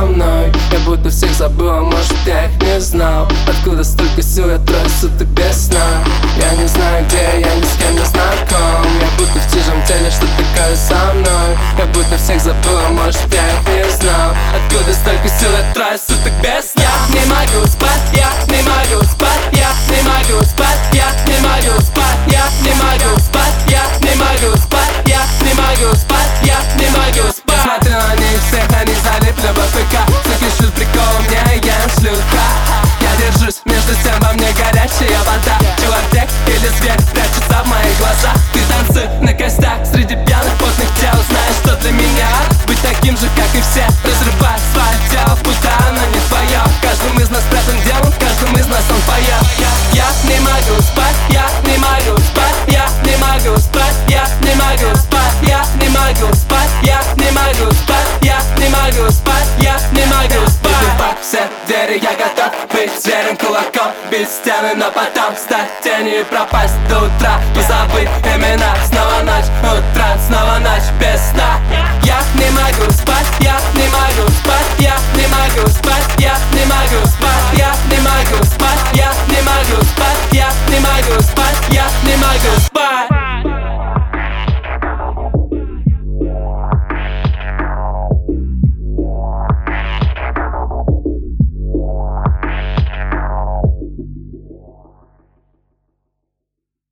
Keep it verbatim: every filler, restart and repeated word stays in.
мной. Я будто всех забыл, а может я их не знал. Откуда столько сил, я трое суток без сна. Я не знаю где, я ни с кем не знаком. Я будто в чужом теле, что такое со мной. Я будто всех забыл, а может я их не знал. Откуда столько сил, я трое суток без сна. Я не могу спать, я не могу спать, я не могу спать, я не могу спать, я не могу спать, я не могу спать, я не могу спать, я не могу спать. Смотрю на них всех, они залипли в АФК. Суки шлют прикол мне, и я им шлю ха. Я держусь, между тем во мне горячая вода. Человек или зверь прячется в моих глазах. Ты танцуй на костях среди пьяных потных тел. Знаешь, что для меня быть таким же, как и все. Разрывать свое тело в пута, но не твое. В каждом из нас спрятан демон, в каждом из нас он поет. Я не могу спать, я не могу спать, я не могу спать, я не могу спать, я не могу спать, я не могу спать, я не могу спать, я не могу спать. Выбивать все двери, я готов быть зверем кулаком, бить стены, но потом стать тенью и пропасть до утра. Позабыть имена, снова ночь, утро, снова ночь без сна. Я не могу спать, я не могу спать, я не могу спать, я не могу спать, я не могу спать, я не могу спать, я не могу спать, я не могу спать.